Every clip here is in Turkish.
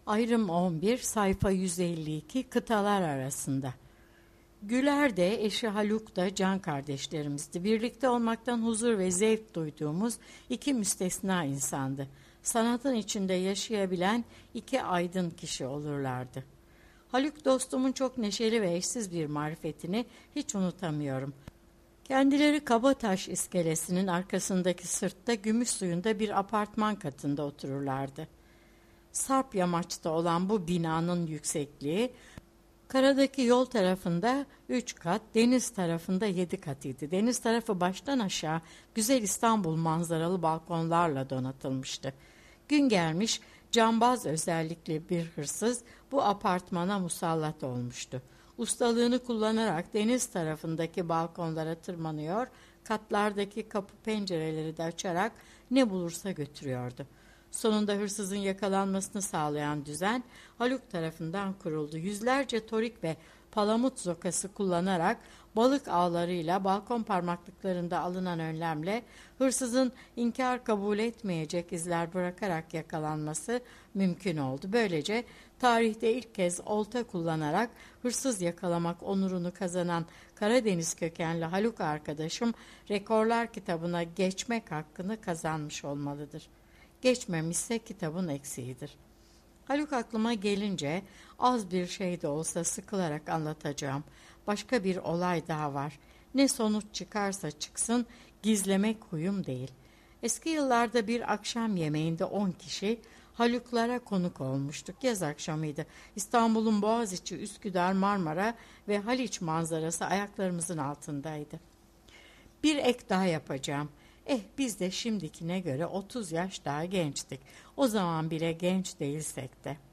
Ayrım 11, sayfa 152, kıtalar arasında. Güler de eşi Haluk da can kardeşlerimizdi. Birlikte olmaktan huzur ve zevk duyduğumuz iki müstesna insandı. Sanatın içinde yaşayabilen iki aydın kişi olurlardı. Haluk dostumun çok neşeli ve eşsiz bir marifetini hiç unutamıyorum. Kendileri Kabataş iskelesinin arkasındaki sırtta gümüş suyunda bir apartman katında otururlardı. Sarp yamaçta olan bu binanın yüksekliği, karadaki yol tarafında 3 kat, deniz tarafında 7 kat idi. Deniz tarafı baştan aşağı güzel İstanbul manzaralı balkonlarla donatılmıştı. Gün gelmiş, cambaz özellikle bir hırsız bu apartmana musallat olmuştu. Ustalığını kullanarak deniz tarafındaki balkonlara tırmanıyor, katlardaki kapı pencereleri de açarak ne bulursa götürüyordu. Sonunda hırsızın yakalanmasını sağlayan düzen Haluk tarafından kuruldu. Yüzlerce torik ve palamut zokası kullanarak balık ağlarıyla balkon parmaklıklarında alınan önlemle hırsızın inkar kabul etmeyecek izler bırakarak yakalanması mümkün oldu. Böylece tarihte ilk kez olta kullanarak hırsız yakalamak onurunu kazanan Karadeniz kökenli Haluk arkadaşım rekorlar kitabına geçmek hakkını kazanmış olmalıdır. Geçmemişse kitabın eksiğidir. Haluk aklıma gelince az bir şey de olsa sıkılarak anlatacağım. Başka bir olay daha var. Ne sonuç çıkarsa çıksın gizlemek huyum değil. Eski yıllarda bir akşam yemeğinde 10 kişi Haluklara konuk olmuştuk. Yaz akşamıydı. İstanbul'un Boğaziçi, Üsküdar, Marmara ve Haliç manzarası ayaklarımızın altındaydı. Bir ek daha yapacağım. Biz de şimdikine göre 30 yaş daha gençtik. O zaman bile genç değilsek de.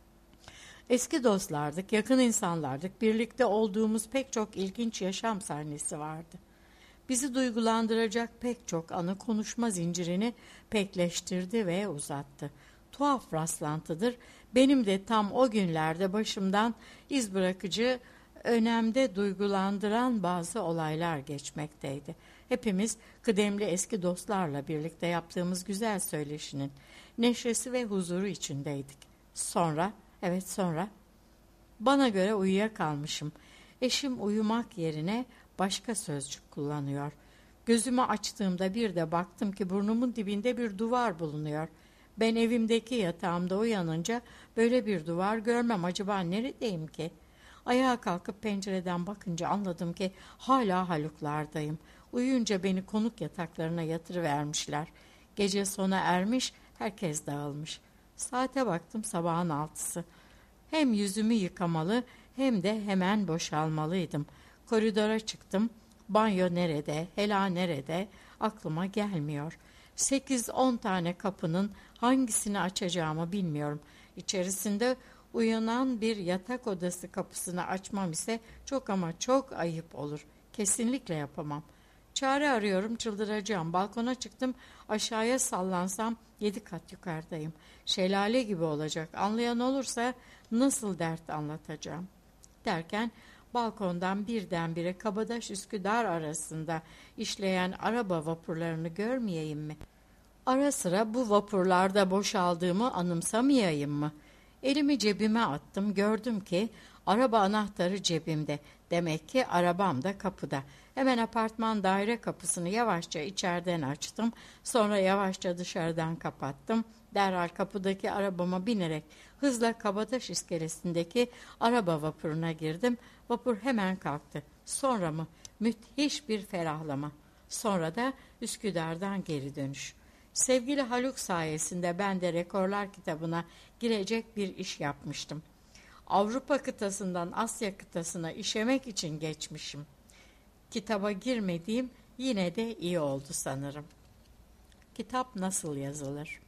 Eski dostlardık, yakın insanlardık. Birlikte olduğumuz pek çok ilginç yaşam sahnesi vardı. Bizi duygulandıracak pek çok anı konuşma zincirini pekleştirdi ve uzattı. Tuhaf rastlantıdır. Benim de tam o günlerde başımdan iz bırakıcı, önemde duygulandıran bazı olaylar geçmekteydi. Hepimiz kıdemli eski dostlarla birlikte yaptığımız güzel söyleşinin neşesi ve huzuru içindeydik. Sonra, bana göre uyuyakalmışım. Eşim uyumak yerine başka sözcük kullanıyor. Gözümü açtığımda bir de baktım ki burnumun dibinde bir duvar bulunuyor. Ben evimdeki yatağımda uyanınca böyle bir duvar görmem. Acaba neredeyim ki? Ayağa kalkıp pencereden bakınca anladım ki hala Haluklardayım. Uyuyunca beni konuk yataklarına yatırıvermişler. Gece sona ermiş, herkes dağılmış. Saate baktım sabahın 6'sı. Hem yüzümü yıkamalı hem de hemen boşalmalıydım. Koridora çıktım. Banyo nerede, hela nerede aklıma gelmiyor. 8-10 tane kapının hangisini açacağımı bilmiyorum. İçerisinde uyanan bir yatak odası kapısını açmam ise çok ama çok ayıp olur. Kesinlikle yapamam. Çare arıyorum, çıldıracağım. Balkona çıktım, aşağıya sallansam 7 kat yukarıdayım. Şelale gibi olacak. Anlayan olursa nasıl dert anlatacağım? Derken balkondan birdenbire Kabataş Üsküdar arasında işleyen araba vapurlarını görmeyeyim mi? Ara sıra bu vapurlarda boşaldığımı anımsamayayım mı? Elimi cebime attım, gördüm ki araba anahtarı cebimde. Demek ki arabam da kapıda. Hemen apartman daire kapısını yavaşça içeriden açtım. Sonra yavaşça dışarıdan kapattım. Derhal kapıdaki arabama binerek hızla Kabataş iskelesindeki araba vapuruna girdim. Vapur hemen kalktı. Sonra mı? Müthiş bir ferahlama. Sonra da Üsküdar'dan geri dönüş. Sevgili Haluk sayesinde ben de rekorlar kitabına girecek bir iş yapmıştım. Avrupa kıtasından Asya kıtasına işemek için geçmişim. Kitaba girmediğim yine de iyi oldu sanırım. Kitap nasıl yazılır?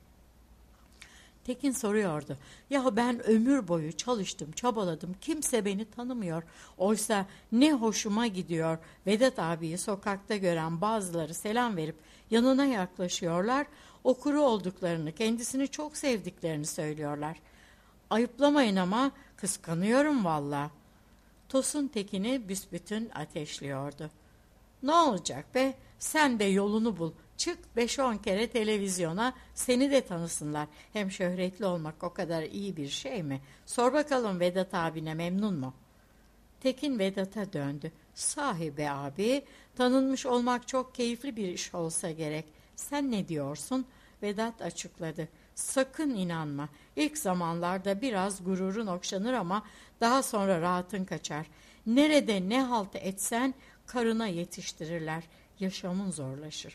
Tekin soruyordu. Ya ben ömür boyu çalıştım, çabaladım. Kimse beni tanımıyor. Oysa ne hoşuma gidiyor. Vedat abiyi sokakta gören bazıları selam verip yanına yaklaşıyorlar. Okuru olduklarını, kendisini çok sevdiklerini söylüyorlar. Ayıplamayın ama kıskanıyorum valla. Tosun Tekin'i büsbütün ateşliyordu. Ne olacak be? Sen de yolunu bul. Çık 5-10 kere televizyona, seni de tanısınlar. Hem şöhretli olmak o kadar iyi bir şey mi? Sor bakalım Vedat abine memnun mu? Tekin Vedat'a döndü. Sahi be abi, tanınmış olmak çok keyifli bir iş olsa gerek. Sen ne diyorsun? Vedat açıkladı. Sakın inanma. İlk zamanlarda biraz gururun okşanır ama daha sonra rahatın kaçar. Nerede ne halt etsen karına yetiştirirler. Yaşamın zorlaşır.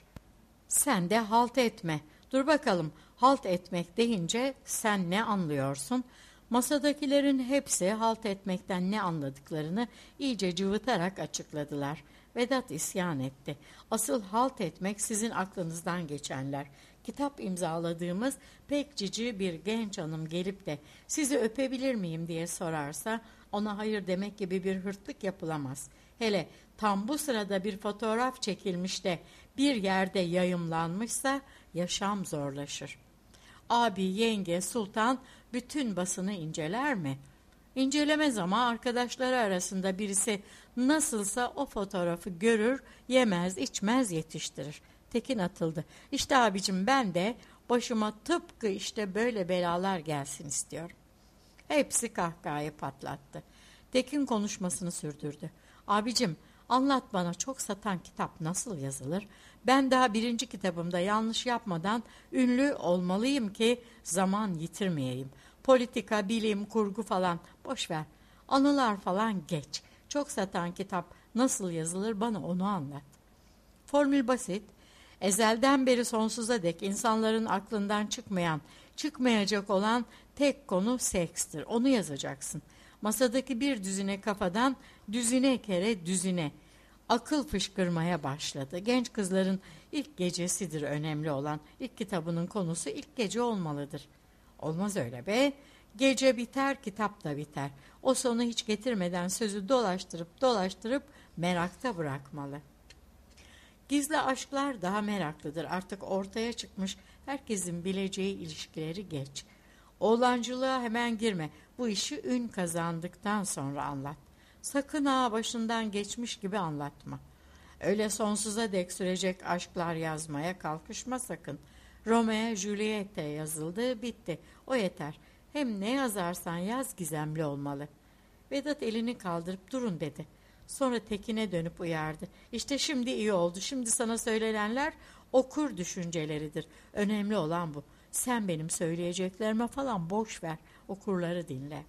Sen de halt etme. Dur bakalım, halt etmek deyince sen ne anlıyorsun? Masadakilerin hepsi halt etmekten ne anladıklarını iyice cıvıtarak açıkladılar. Vedat isyan etti. Asıl halt etmek sizin aklınızdan geçenler. Kitap imzaladığımız pek cici bir genç hanım gelip de sizi öpebilir miyim diye sorarsa ona hayır demek gibi bir hırtlık yapılamaz. Hele tam bu sırada bir fotoğraf çekilmiş de bir yerde yayımlanmışsa yaşam zorlaşır. Abi, yenge, sultan bütün basını inceler mi? İncelemez ama arkadaşları arasında birisi nasılsa o fotoğrafı görür, yemez, içmez, yetiştirir. Tekin atıldı. İşte abicim, ben de başıma tıpkı işte böyle belalar gelsin istiyorum. Hepsi kahkahayı patlattı. Tekin konuşmasını sürdürdü. Abicim, anlat bana, çok satan kitap nasıl yazılır? Ben daha 1. kitabımda yanlış yapmadan ünlü olmalıyım ki zaman yitirmeyeyim. Politika, bilim, kurgu falan boş ver. Anılar falan geç. Çok satan kitap nasıl yazılır, bana onu anlat. Formül basit. Ezelden beri sonsuza dek insanların aklından çıkmayan, çıkmayacak olan tek konu sekstir. Onu yazacaksın. Masadaki bir düzine kafadan düzine kere düzine akıl fışkırmaya başladı. Genç kızların ilk gecesidir önemli olan. İlk kitabının konusu ilk gece olmalıdır. Olmaz öyle be. Gece biter, kitap da biter. O sonu hiç getirmeden sözü dolaştırıp merakta bırakmalı. Gizli aşklar daha meraklıdır. Artık ortaya çıkmış, herkesin bileceği ilişkileri geç. Oğlancılığa hemen girme. Bu işi ün kazandıktan sonra anlat. Sakın ha başından geçmiş gibi anlatma. Öyle sonsuza dek sürecek aşklar yazmaya kalkışma sakın. Romeo Juliet'e yazıldı, bitti. O yeter. Hem ne yazarsan yaz gizemli olmalı. Vedat elini kaldırıp durun dedi. Sonra Tekin'e dönüp uyardı. İşte şimdi iyi oldu. Şimdi sana söylenenler okur düşünceleridir. Önemli olan bu. Sen benim söyleyeceklerime falan boş ver. Okurları dinle.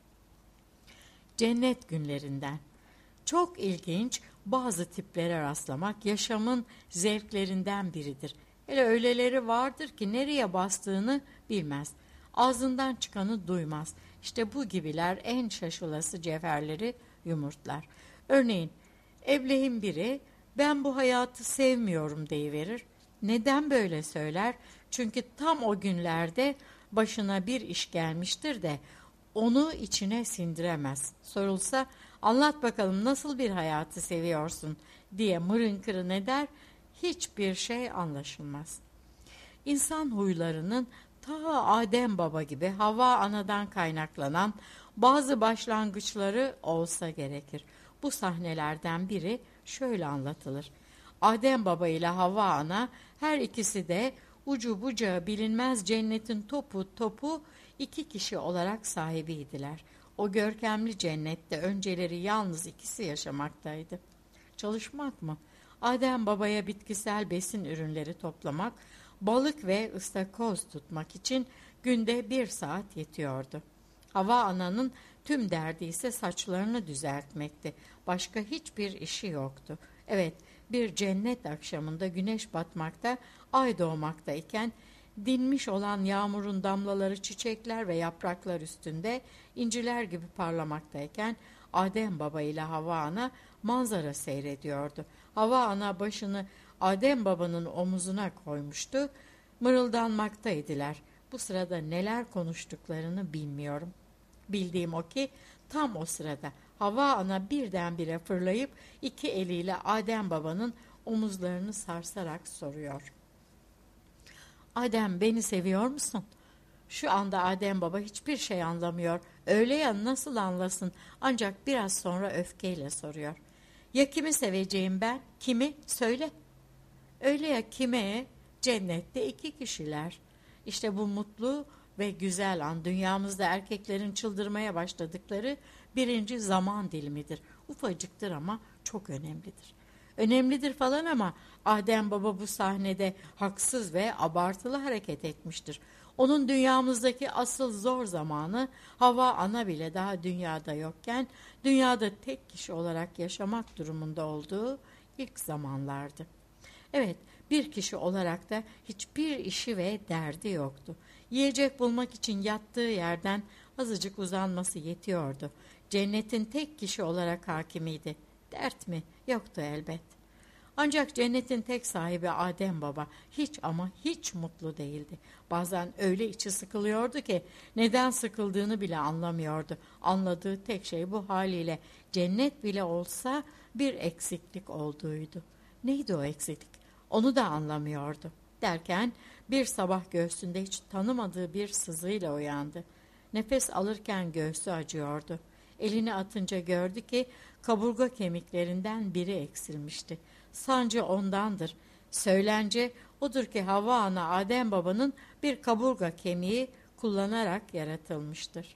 Cennet günlerinden. Çok ilginç, bazı tiplere rastlamak yaşamın zevklerinden biridir. Hele öyleleri vardır ki nereye bastığını bilmez. Ağzından çıkanı duymaz. İşte bu gibiler en şaşılası cevherleri yumurtlar. Örneğin eblehin biri ben bu hayatı sevmiyorum deyiverir. Neden böyle söyler? Çünkü tam o günlerde başına bir iş gelmiştir de onu içine sindiremez. Sorulsa anlat bakalım nasıl bir hayatı seviyorsun diye mırın kırın eder, hiçbir şey anlaşılmaz. İnsan huylarının ta Adem Baba gibi Havva Ana'dan kaynaklanan bazı başlangıçları olsa gerekir. Bu sahnelerden biri şöyle anlatılır. Adem Baba ile Havva Ana her ikisi de ucu bucağı bilinmez cennetin topu iki kişi olarak sahibiydiler. O görkemli cennette önceleri yalnız ikisi yaşamaktaydı. Çalışmak mı? Adem Baba'ya bitkisel besin ürünleri toplamak, balık ve ıstakoz tutmak için günde 1 saat yetiyordu. Havva Ana'nın tüm derdi ise saçlarını düzeltmekti. Başka hiçbir işi yoktu. Evet, bir cennet akşamında güneş batmakta, ay doğmaktayken, dinmiş olan yağmurun damlaları çiçekler ve yapraklar üstünde inciler gibi parlamaktayken, Adem Baba ile Havva Ana manzara seyrediyordu. Havva Ana başını Adem Baba'nın omuzuna koymuştu, mırıldanmaktaydılar. Bu sırada neler konuştuklarını bilmiyorum. Bildiğim o ki tam o sırada Havva Ana birdenbire fırlayıp iki eliyle Adem Baba'nın omuzlarını sarsarak soruyor. Adem, beni seviyor musun? Şu anda Adem Baba hiçbir şey anlamıyor. Öyle ya, nasıl anlasın? Ancak biraz sonra öfkeyle soruyor. Ya kimi seveceğim ben? Kimi? Söyle. Öyle ya kime? Cennette iki kişiler. İşte bu mutlu ve güzel an dünyamızda erkeklerin çıldırmaya başladıkları birinci zaman dilimidir. Ufacıktır ama çok önemlidir. Önemlidir falan ama Adem Baba bu sahnede haksız ve abartılı hareket etmiştir. Onun dünyamızdaki asıl zor zamanı Havva ana bile daha dünyada yokken dünyada tek kişi olarak yaşamak durumunda olduğu ilk zamanlardı. Evet, bir kişi olarak da hiçbir işi ve derdi yoktu. Yiyecek bulmak için yattığı yerden azıcık uzanması yetiyordu. Cennetin tek kişi olarak hakimiydi. Dert mi? Yoktu elbet. Ancak cennetin tek sahibi Adem Baba hiç ama hiç mutlu değildi. Bazen öyle içi sıkılıyordu ki neden sıkıldığını bile anlamıyordu. Anladığı tek şey bu haliyle cennet bile olsa bir eksiklik olduğuydu. Neydi o eksiklik? Onu da anlamıyordu. Derken bir sabah göğsünde hiç tanımadığı bir sızıyla uyandı. Nefes alırken göğsü acıyordu. Elini atınca gördü ki kaburga kemiklerinden biri eksilmişti. Sancı ondandır. Söylence odur ki Havva ana Adem babanın bir kaburga kemiği kullanarak yaratılmıştır.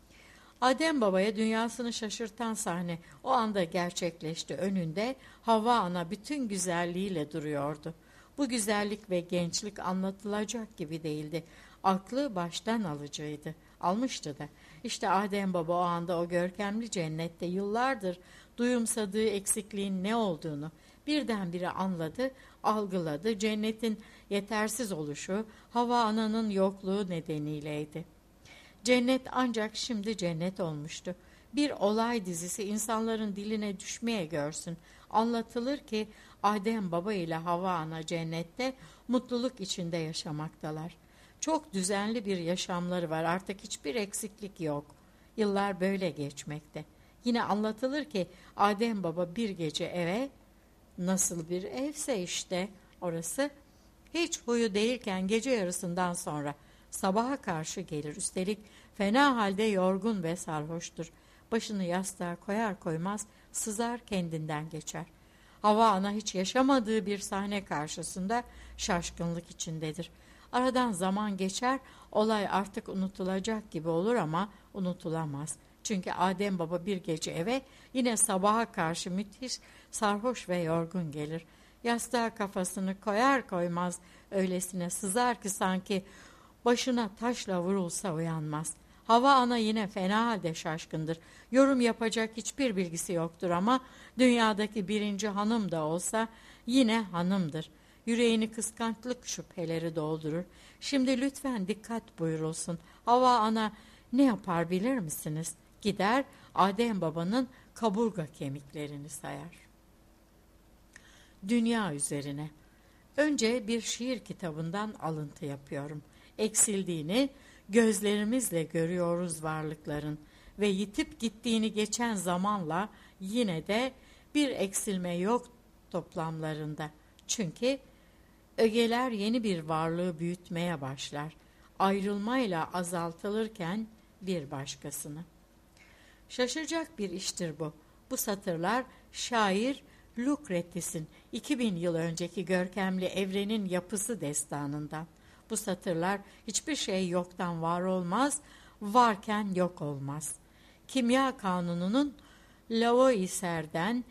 Adem babaya dünyasını şaşırtan sahne o anda gerçekleşti. Önünde Havva ana bütün güzelliğiyle duruyordu. Bu güzellik ve gençlik anlatılacak gibi değildi. Aklı baştan alıcıydı. Almıştı da. İşte Adem baba o anda o görkemli cennette yıllardır duyumsadığı eksikliğin ne olduğunu birdenbire anladı, algıladı. Cennetin yetersiz oluşu Havva ananın yokluğu nedeniyleydi. Cennet ancak şimdi cennet olmuştu. Bir olay dizisi insanların diline düşmeye görsün. Anlatılır ki Adem baba ile Havva ana cennette mutluluk içinde yaşamaktalar. Çok düzenli bir yaşamları var, artık hiçbir eksiklik yok. Yıllar böyle geçmekte. Yine anlatılır ki Adem baba bir gece eve, nasıl bir evse işte orası, hiç huyu değilken gece yarısından sonra sabaha karşı gelir. Üstelik fena halde yorgun ve sarhoştur. Başını yastığa koyar koymaz sızar, kendinden geçer. Havva ana hiç yaşamadığı bir sahne karşısında şaşkınlık içindedir. Aradan zaman geçer, olay artık unutulacak gibi olur ama unutulamaz. Çünkü Adem baba bir gece eve yine sabaha karşı müthiş sarhoş ve yorgun gelir. Yastığa kafasını koyar koymaz öylesine sızar ki sanki başına taşla vurulsa uyanmaz. Havva ana yine fena halde şaşkındır. Yorum yapacak hiçbir bilgisi yoktur ama dünyadaki birinci hanım da olsa yine hanımdır. Yüreğini kıskançlık şüpheleri doldurur. Şimdi lütfen dikkat buyurulsun. Havva ana ne yapar bilir misiniz? Gider Adem babanın kaburga kemiklerini sayar. Dünya üzerine. Önce bir şiir kitabından alıntı yapıyorum. Eksildiğini gözlerimizle görüyoruz varlıkların ve yitip gittiğini geçen zamanla yine de bir eksilme yok toplamlarında. Çünkü ögeler yeni bir varlığı büyütmeye başlar. Ayrılmayla azaltılırken bir başkasını. Şaşacak bir iştir bu. Bu satırlar şair Lucretius'in 2000 yıl önceki görkemli evrenin yapısı destanından. Bu satırlar hiçbir şey yoktan var olmaz, varken yok olmaz. Kimya kanununun Lavoisier'den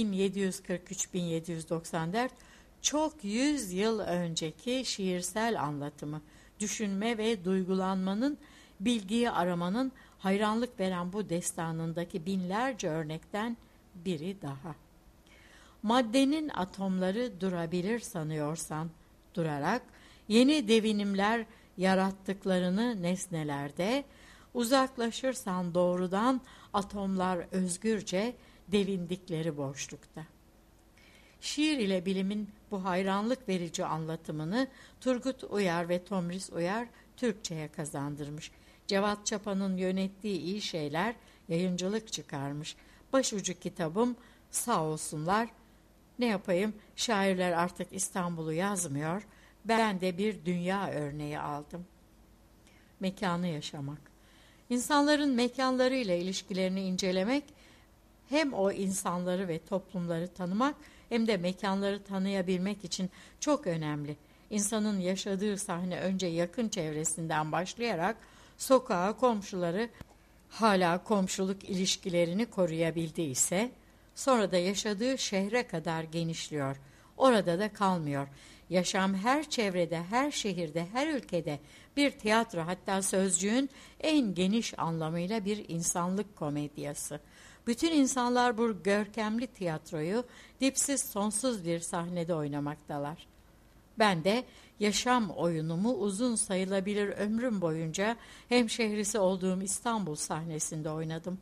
1743-1794 çok 100 yıl önceki şiirsel anlatımı, düşünme ve duygulanmanın, bilgiyi aramanın hayranlık veren bu destanındaki binlerce örnekten biri daha. Maddenin atomları durabilir sanıyorsan, durarak yeni devinimler yarattıklarını nesnelerde, uzaklaşırsan doğrudan atomlar özgürce devindikleri boşlukta. Şiir ile bilimin bu hayranlık verici anlatımını Turgut Uyar ve Tomris Uyar Türkçe'ye kazandırmış. Cevat Çapa'nın yönettiği iyi şeyler yayıncılık çıkarmış. Başucu kitabım sağ olsunlar. Ne yapayım, şairler artık İstanbul'u yazmıyor. Ben de bir dünya örneği aldım. Mekanı yaşamak. İnsanların mekanlarıyla ilişkilerini incelemek, hem o insanları ve toplumları tanımak hem de mekanları tanıyabilmek için çok önemli. İnsanın yaşadığı sahne önce yakın çevresinden başlayarak sokağa, komşuları, hala komşuluk ilişkilerini koruyabildiyse, sonra da yaşadığı şehre kadar genişliyor. Orada da kalmıyor. Yaşam her çevrede, her şehirde, her ülkede bir tiyatro, hatta sözcüğün en geniş anlamıyla bir insanlık komedyası. Bütün insanlar bu görkemli tiyatroyu dipsiz sonsuz bir sahnede oynamaktalar. Ben de yaşam oyunumu uzun sayılabilir ömrüm boyunca hemşehrisi olduğum İstanbul sahnesinde oynadım.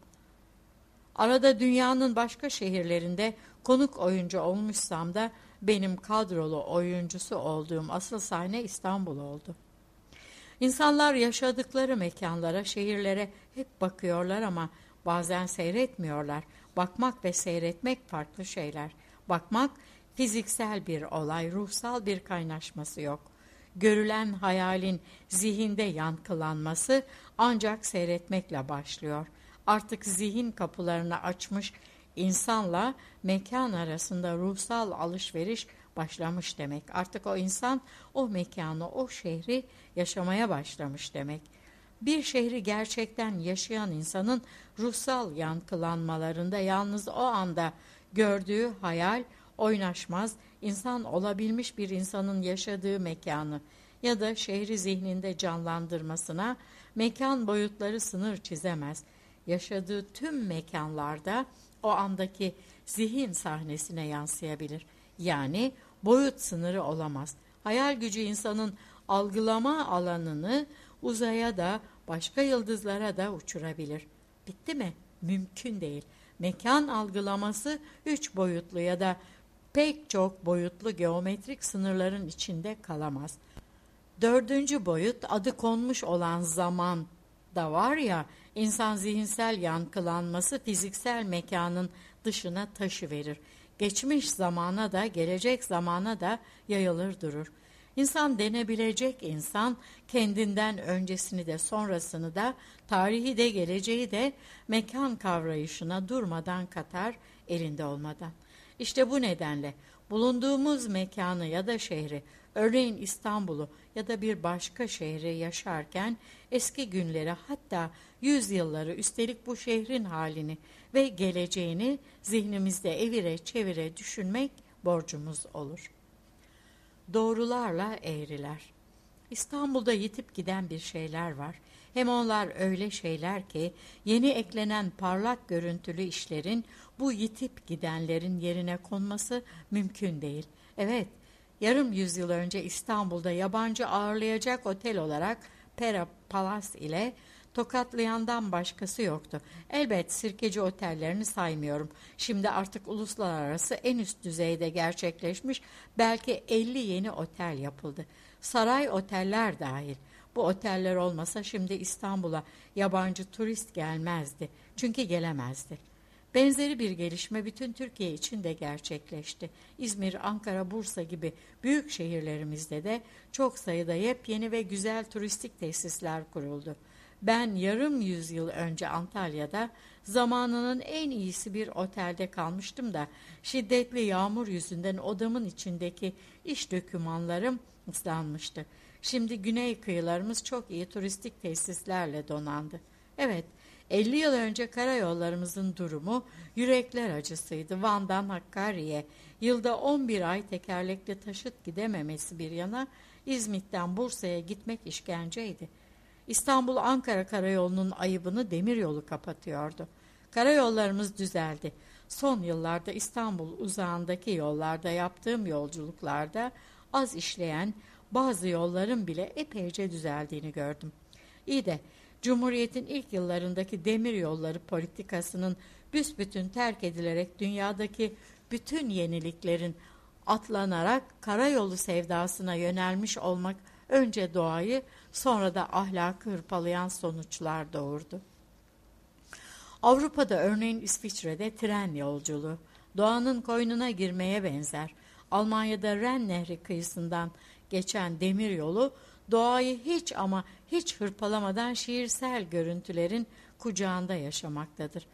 Arada dünyanın başka şehirlerinde konuk oyuncu olmuşsam da benim kadrolu oyuncusu olduğum asıl sahne İstanbul oldu. İnsanlar yaşadıkları mekanlara, şehirlere hep bakıyorlar ama bazen seyretmiyorlar. Bakmak ve seyretmek farklı şeyler. Bakmak fiziksel bir olay, ruhsal bir kaynaşması yok. Görülen hayalin zihinde yankılanması ancak seyretmekle başlıyor. Artık zihin kapılarını açmış insanla mekan arasında ruhsal alışveriş başlamış demek. Artık o insan o mekanı, o şehri yaşamaya başlamış demek. Bir şehri gerçekten yaşayan insanın ruhsal yankılanmalarında yalnız o anda gördüğü hayal oynaşmaz, insan olabilmiş bir insanın yaşadığı mekanı ya da şehri zihninde canlandırmasına mekan boyutları sınır çizemez. Yaşadığı tüm mekanlarda o andaki zihin sahnesine yansıyabilir. Yani boyut sınırı olamaz. Hayal gücü insanın algılama alanını uzaya da başka yıldızlara da uçurabilir. Bitti mi? Mümkün değil. Mekan algılaması 3 boyutlu ya da pek çok boyutlu geometrik sınırların içinde kalamaz. 4. boyut, adı konmuş olan zaman da var ya, insan zihinsel yankılanması fiziksel mekanın dışına taşıverir. Geçmiş zamana da gelecek zamana da yayılır durur. İnsan denebilecek insan, kendinden öncesini de sonrasını da, tarihi de geleceği de mekan kavrayışına durmadan katar, elinde olmadan. İşte bu nedenle bulunduğumuz mekanı ya da şehri, örneğin İstanbul'u ya da bir başka şehri yaşarken eski günleri, hatta yüzyılları, üstelik bu şehrin halini ve geleceğini zihnimizde evire çevire düşünmek borcumuz olur. Doğrularla eğriler. İstanbul'da yitip giden bir şeyler var. Hem onlar öyle şeyler ki yeni eklenen parlak görüntülü işlerin bu yitip gidenlerin yerine konması mümkün değil. Evet, yarım yüzyıl önce İstanbul'da yabancı ağırlayacak otel olarak Pera Palace ile tokatlayandan başkası yoktu. Elbet Sirkeci otellerini saymıyorum. Şimdi artık uluslararası en üst düzeyde gerçekleşmiş belki 50 yeni otel yapıldı. Saray oteller dahil. Bu oteller olmasa şimdi İstanbul'a yabancı turist gelmezdi. Çünkü gelemezdi. Benzeri bir gelişme bütün Türkiye için de gerçekleşti. İzmir, Ankara, Bursa gibi büyük şehirlerimizde de çok sayıda yepyeni ve güzel turistik tesisler kuruldu. Ben yarım yüzyıl önce Antalya'da zamanının en iyisi bir otelde kalmıştım da şiddetli yağmur yüzünden odamın içindeki iş dokümanlarım ıslanmıştı. Şimdi güney kıyılarımız çok iyi turistik tesislerle donandı. Evet, 50 yıl önce karayollarımızın durumu yürekler acısıydı. Van'dan Hakkari'ye yılda 11 ay tekerlekli taşıt gidememesi bir yana, İzmit'ten Bursa'ya gitmek işkenceydi. İstanbul-Ankara karayolunun ayıbını demiryolu kapatıyordu. Karayollarımız düzeldi. Son yıllarda İstanbul uzağındaki yollarda yaptığım yolculuklarda az işleyen bazı yolların bile epeyce düzeldiğini gördüm. İyi de Cumhuriyet'in ilk yıllarındaki demir yolları politikasının büsbütün terk edilerek dünyadaki bütün yeniliklerin atlanarak karayolu sevdasına yönelmiş olmak önce doğayı sonra da ahlakı hırpalayan sonuçlar doğurdu. Avrupa'da örneğin İsviçre'de tren yolculuğu doğanın koynuna girmeye benzer. Almanya'da Ren Nehri kıyısından geçen demiryolu doğayı hiç ama hiç hırpalamadan şiirsel görüntülerin kucağında yaşamaktadır.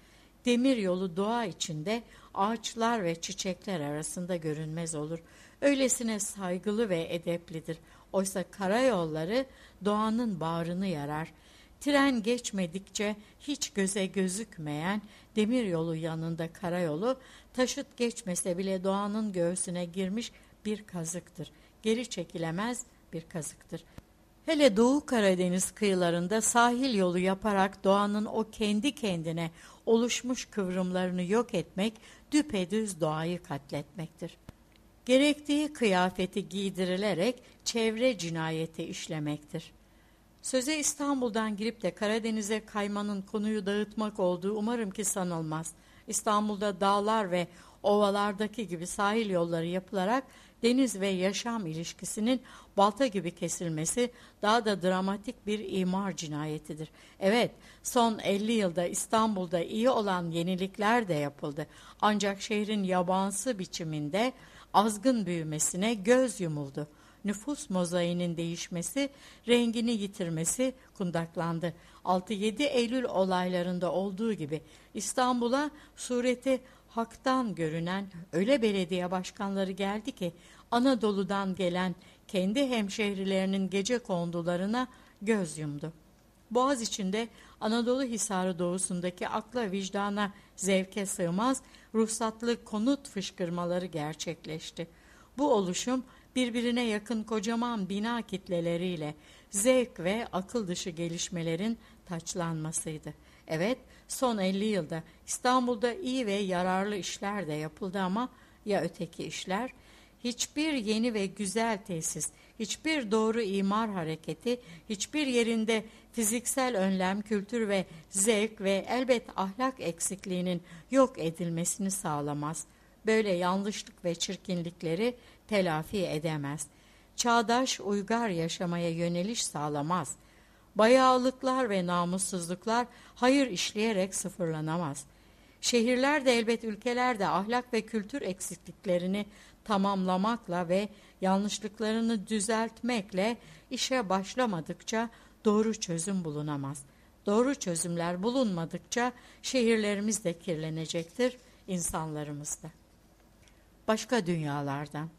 Demiryolu doğa içinde ağaçlar ve çiçekler arasında görünmez olur. Öylesine saygılı ve edeplidir. Oysa karayolları doğanın bağrını yarar. Tren geçmedikçe hiç göze gözükmeyen demiryolu yanında karayolu, taşıt geçmese bile doğanın göğsüne girmiş bir kazıktır. Geri çekilemez bir kazıktır. Hele Doğu Karadeniz kıyılarında sahil yolu yaparak doğanın o kendi kendine oluşmuş kıvrımlarını yok etmek, düpedüz doğayı katletmektir. Gerektiği kıyafeti giydirilerek çevre cinayeti işlemektir. Söze İstanbul'dan girip de Karadeniz'e kaymanın konuyu dağıtmak olduğu umarım ki sanılmaz. İstanbul'da dağlar ve ovalardaki gibi sahil yolları yapılarak deniz ve yaşam ilişkisinin balta gibi kesilmesi daha da dramatik bir imar cinayetidir. Evet, son 50 yılda İstanbul'da iyi olan yenilikler de yapıldı. Ancak şehrin yabansı biçiminde azgın büyümesine göz yumuldu. Nüfus mozaiğinin değişmesi, rengini yitirmesi kundaklandı. 6-7 Eylül olaylarında olduğu gibi İstanbul'a sureti haktan görünen öyle belediye başkanları geldi ki Anadolu'dan gelen kendi hemşehrilerinin gecekondularına göz yumdu. Boğaziçi'nde Anadolu Hisarı doğusundaki akla vicdana zevke sığmaz ruhsatlı konut fışkırmaları gerçekleşti. Bu oluşum birbirine yakın kocaman bina kitleleriyle zevk ve akıl dışı gelişmelerin taçlanmasıydı. Evet, son 50 yılda İstanbul'da iyi ve yararlı işler de yapıldı ama ya öteki işler? Hiçbir yeni ve güzel tesis, hiçbir doğru imar hareketi, hiçbir yerinde fiziksel önlem, kültür ve zevk ve elbet ahlak eksikliğinin yok edilmesini sağlamaz. Böyle yanlışlık ve çirkinlikleri telafi edemez. Çağdaş, uygar yaşamaya yöneliş sağlamaz. Bayağılıklar ve namussuzluklar hayır işleyerek sıfırlanamaz. Şehirler de elbet ülkeler de ahlak ve kültür eksikliklerini tamamlamakla ve yanlışlıklarını düzeltmekle işe başlamadıkça doğru çözüm bulunamaz. Doğru çözümler bulunmadıkça şehirlerimiz de kirlenecektir, insanlarımız da. Başka dünyalardan.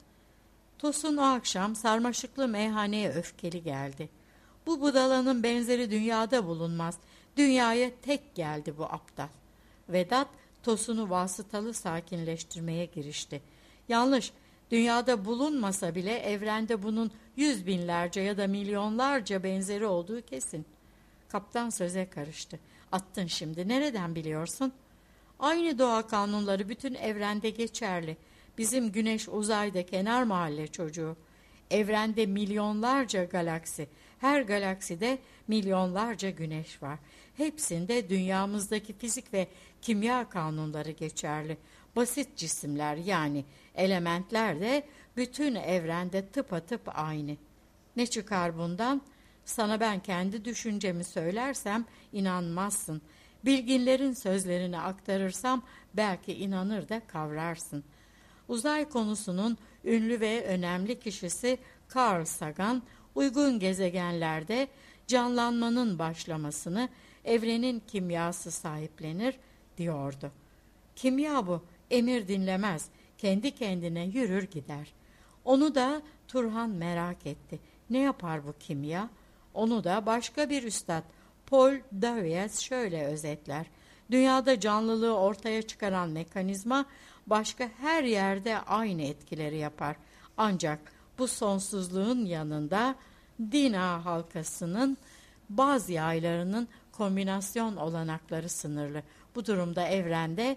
Tosun o akşam sarmaşıklı meyhaneye öfkeli geldi. Bu budalanın benzeri dünyada bulunmaz. Dünyaya tek geldi bu aptal. Vedat Tosun'u vasıtalı sakinleştirmeye girişti. Yanlış, dünyada bulunmasa bile evrende bunun 100 binlerce ya da milyonlarca benzeri olduğu kesin. Kaptan söze karıştı. Attın şimdi, nereden biliyorsun? Aynı doğa kanunları bütün evrende geçerli. Bizim güneş uzayda kenar mahalle çocuğu. Evrende milyonlarca galaksi, her galakside milyonlarca güneş var. Hepsinde dünyamızdaki fizik ve kimya kanunları geçerli. Basit cisimler yani elementler de bütün evrende tıpatıp aynı. Ne çıkar bundan? Sana ben kendi düşüncemi söylersem inanmazsın. Bilginlerin sözlerini aktarırsam belki inanır da kavrarsın. Uzay konusunun ünlü ve önemli kişisi Carl Sagan, uygun gezegenlerde canlanmanın başlamasını evrenin kimyası sahiplenir diyordu. Kimya bu, emir dinlemez, kendi kendine yürür gider. Onu da Turhan merak etti. Ne yapar bu kimya? Onu da başka bir üstad, Paul Davies şöyle özetler. Dünyada canlılığı ortaya çıkaran mekanizma başka her yerde aynı etkileri yapar. Ancak bu sonsuzluğun yanında Dina halkasının bazı yaylarının kombinasyon olanakları sınırlı. Bu durumda evrende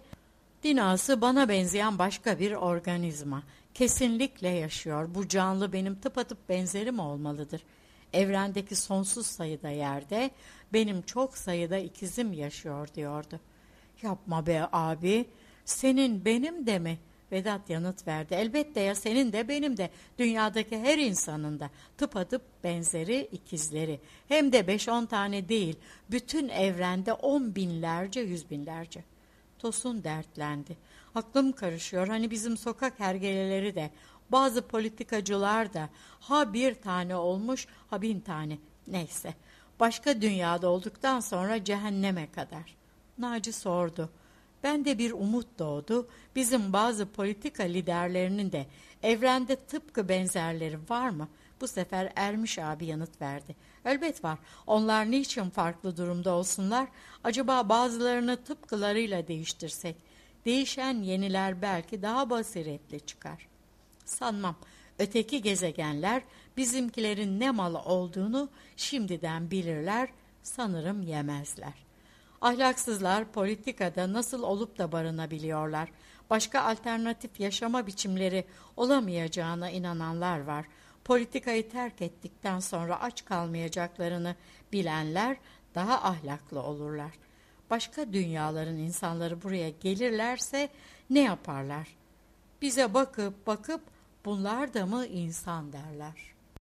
Dinası bana benzeyen başka bir organizma. Kesinlikle yaşıyor. Bu canlı benim tıpatıp benzerim olmalıdır. Evrendeki sonsuz sayıda yerde benim çok sayıda ikizim yaşıyor diyordu. Yapma be abi, senin benim de mi? Vedat yanıt verdi. Elbette ya, senin de benim de, dünyadaki her insanın da tıpatıp benzeri ikizleri. Hem de 5-10 tane değil, bütün evrende 10 binlerce, 100 binlerce. Tosun dertlendi. Aklım karışıyor, hani bizim sokak hergeleleri de, bazı politikacılar da ha bir tane olmuş ha 1000 tane. Neyse, başka dünyada olduktan sonra cehenneme kadar. Naci sordu. Bende bir umut doğdu. Bizim bazı politika liderlerinin de evrende tıpkı benzerleri var mı? Bu sefer Ermiş abi yanıt verdi. Elbet var. Onlar niçin farklı durumda olsunlar? Acaba bazılarını tıpkılarıyla değiştirsek? Değişen yeniler belki daha basiretli çıkar. Sanmam. Öteki gezegenler bizimkilerin ne mal olduğunu şimdiden bilirler, sanırım yemezler. Ahlaksızlar politikada nasıl olup da barınabiliyorlar? Başka alternatif yaşama biçimleri olamayacağına inananlar var. Politikayı terk ettikten sonra aç kalmayacaklarını bilenler daha ahlaklı olurlar. Başka dünyaların insanları buraya gelirlerse ne yaparlar? Bize bakıp bakıp bunlar da mı insan derler.